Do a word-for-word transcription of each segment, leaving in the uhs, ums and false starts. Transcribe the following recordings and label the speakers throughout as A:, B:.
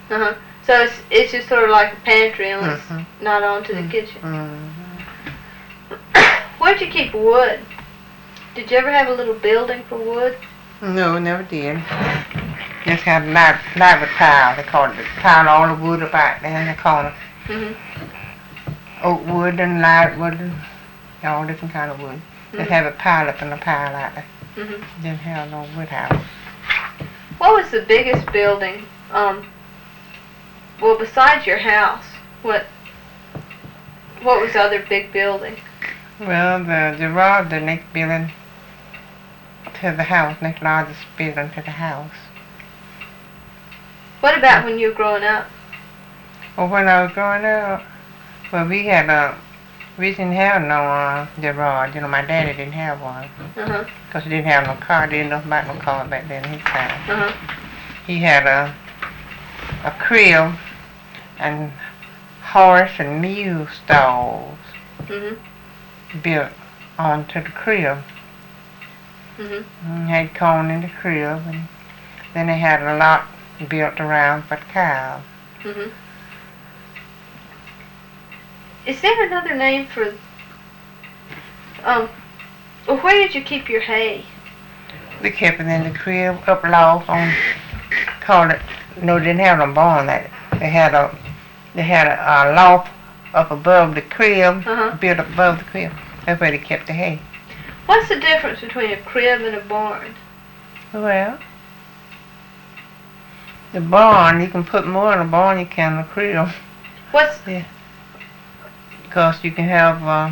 A: Uh huh. So it's it's just sort of like a pantry, only it's
B: Mm-hmm.
A: not onto the
B: Mm-hmm.
A: kitchen.
B: Mm-hmm.
A: Where'd you keep wood? Did you ever have a little building for wood?
B: No, never did. Just had a live, live pile. They called it. Pile all the wood up out there in the corner.
A: Mhm.
B: Oak wood and live wood and all different kind of wood.
A: Mhm.
B: Just have a pile up in a pile out there.
A: Mhm.
B: Didn't have no wood house.
A: What was the biggest building? Um. Well, besides your house, what? What was the other big building?
B: Well, the Gerard, the next building to the house, next largest building to the house.
A: What about when you were growing up?
B: Well, when I was growing up, well, we had a, we didn't have no uh, Gerard. You know, my daddy didn't have one.
A: Uh-huh.
B: Because he didn't have no car. Didn't know about no car back then in his time.
A: Uh-huh.
B: He had a, a crib and horse and mule stalls
A: Mhm.
B: built onto the crib.
A: Mhm.
B: And had corn in the crib, and then they had a lot built around for the cows.
A: Mhm. Is there another name for? Um. Well, where did you keep your hay?
B: We kept it in the crib, up loft on, called it, no, they didn't have no barn that. They had a, they had a, a loft up above the crib,
A: Uh-huh.
B: built up above the crib. That's where they kept the hay.
A: What's the difference between a crib and a barn?
B: Well, the barn, you can put more in a barn you can in a crib.
A: What's
B: Because you can have, uh,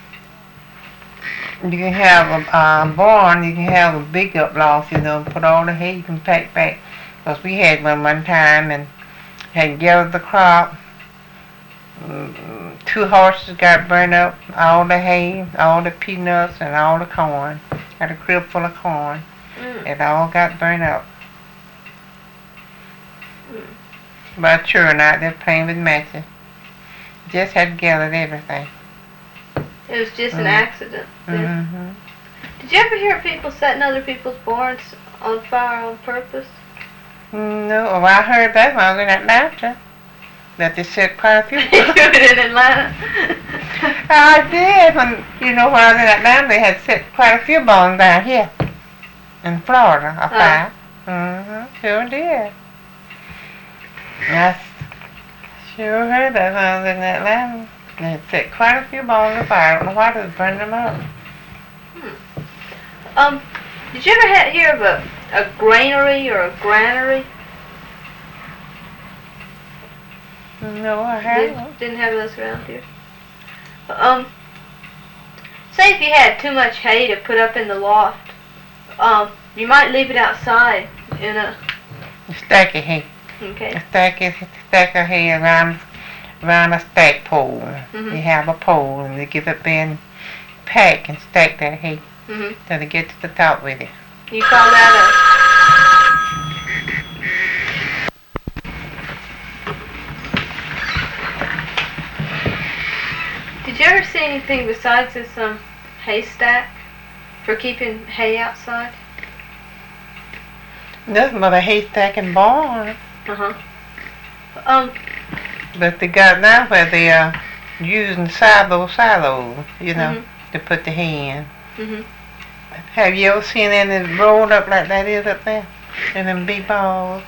B: you can have a, a barn, you can have a big up loft, you know, put all the hay you can pack back. Because we had one one time and had gathered the crop. Mm, two horses got burned up, all the hay, all the peanuts, and all the corn. Had a crib full of corn.
A: mm,
B: It all got burned up.
A: mm.
B: But children out there playing with matches. Just had gathered everything.
A: It was just an
B: Mhm.
A: accident. then.
B: Mm-hmm.
A: Did you ever hear people setting other people's barns on fire on purpose?
B: No, well, I heard that when I was in Atlanta. That they set quite a few.
A: You did it in Atlanta?
B: I did. When, you know, when I was in Atlanta, they had set quite a few bones down here in Florida, a fire. Mm-hmm. Sure did. I sure heard that when I was in Atlanta. They had set quite a few bones on fire. I don't know why they was burning them up.
A: Um, did you ever ha- hear of a, a granary or a granary?
B: No, I
A: Did,
B: haven't.
A: didn't have those around here. Um, say if you had too much hay to put up in the loft, um, you might leave it outside in a,
B: A stack of hay.
A: okay.
B: A stack of, stack of hay around, around a stack pole.
A: Mhm.
B: They have a pole and they get up there and pack and stack that hay
A: Mhm.
B: till they get to the top with it.
A: You call that a... Did you ever see anything besides this um, haystack for keeping hay outside?
B: Nothing but a haystack and barn.
A: Uh-huh. Um,
B: But they got now where they are using silo silos, you know,
A: Mhm.
B: to put the hay in.
A: mhm.
B: Have you ever seen any rolled up like that is up there? In them big balls?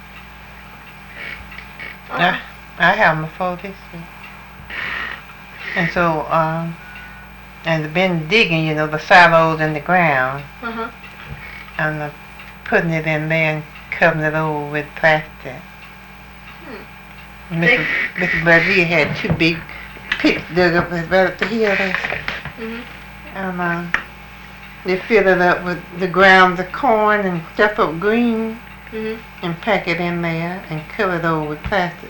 A: Uh-uh.
B: I, I have them before this year. And so, um, and they've been digging, you know, the silos in the ground,
A: Uh-huh.
B: and uh, putting it in there and covering it over with plastic. Mister Mister Bradley had two big pits dug up right up the hill there.
A: Mhm.
B: And uh, they fill it up with the grounds of corn and stuff up green
A: Mhm.
B: and pack it in there and cover it over with plastic.